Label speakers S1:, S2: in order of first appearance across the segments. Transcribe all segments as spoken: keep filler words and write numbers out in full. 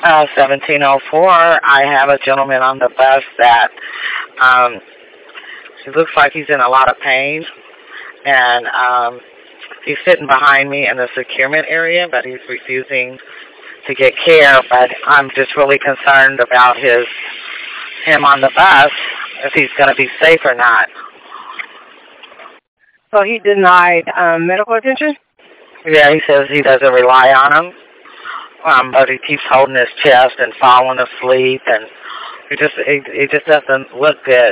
S1: Uh, seventeen oh four, I have a gentleman on the bus that um, he looks like he's in a lot of pain, and um, he's sitting behind me in the securement area, but he's refusing to get care. But I'm just really concerned about his him on the bus, if he's going to be safe or not.
S2: So he denied um, medical attention?
S1: Yeah, he says he doesn't rely on him, um, but he keeps holding his chest and falling asleep, and it just it, it just doesn't look good.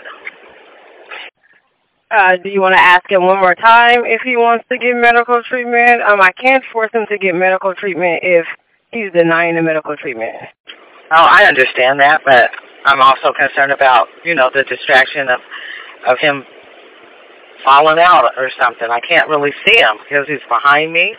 S2: Uh, do you want to ask him one more time if he wants to get medical treatment? Um, I can't force him to get medical treatment if he's denying the medical treatment.
S1: Oh, I understand that, but I'm also concerned about, you know, the distraction of, of him falling out or something. I can't really see him because he's behind me.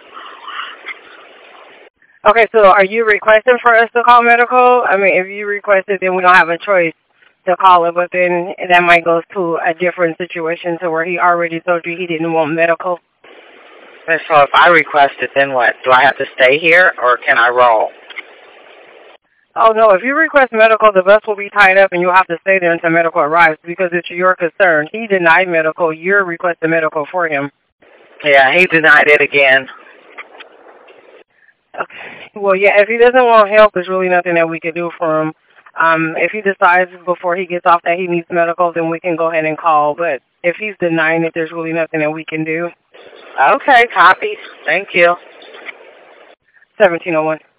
S2: Okay, so are you requesting for us to call medical? I mean, if you request it, then we don't have a choice to call it, but then that might go to a different situation to where he already told you he didn't want medical.
S1: And so if I request it, then what? Do I have to stay here or can I roll?
S2: Oh, no, if you request medical, the bus will be tied up and you'll have to stay there until medical arrives because it's your concern. He denied medical. You're requesting medical for him.
S1: Yeah, he denied it again.
S2: Okay. Well, yeah, if he doesn't want help, there's really nothing that we can do for him. Um, if he decides before he gets off that he needs medical, then we can go ahead and call. But if he's denying it, there's really nothing that we can do.
S1: Okay, copy. Thank you.
S2: seventeen oh one.